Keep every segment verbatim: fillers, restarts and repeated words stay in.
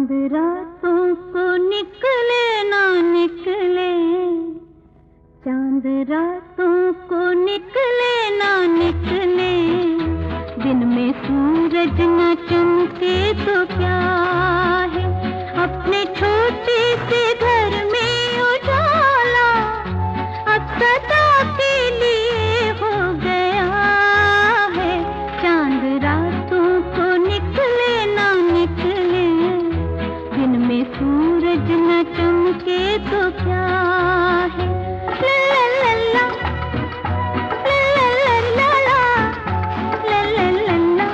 चांद रातों को निकले ना निकले, चांद रातों को निकले ना निकले, दिन में सूरज न चमके तो क्या है, अपने छोटे से घर में उजाला अब सदा के लिए हो गया है। चांद रातों को निकले ना निकले, दिन में सूरज न चमके तो क्या है। ला ला ला ला ला ला ला ला।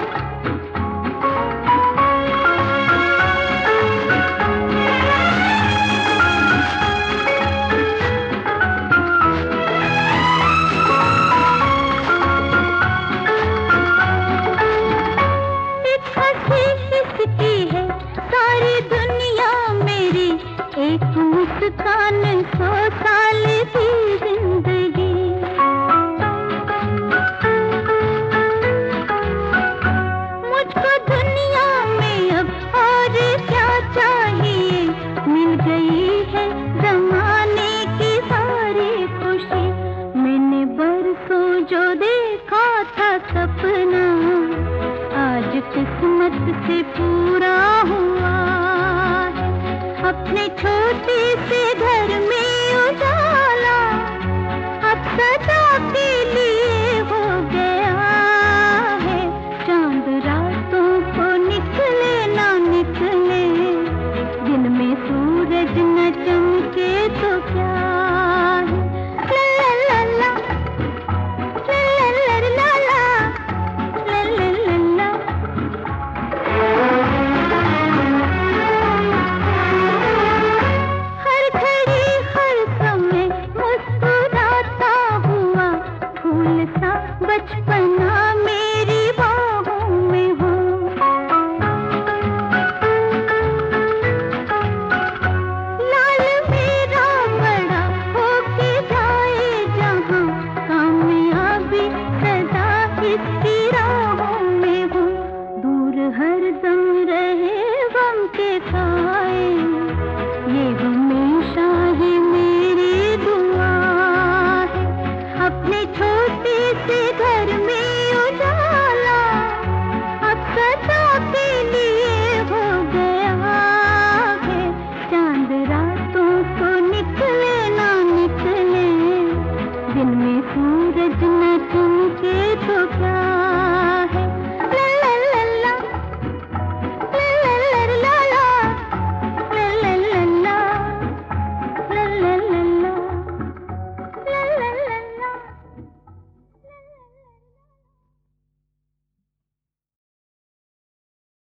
एक हंसी किसकी है सारी दुनिया मेरी, एक मुस्कान सो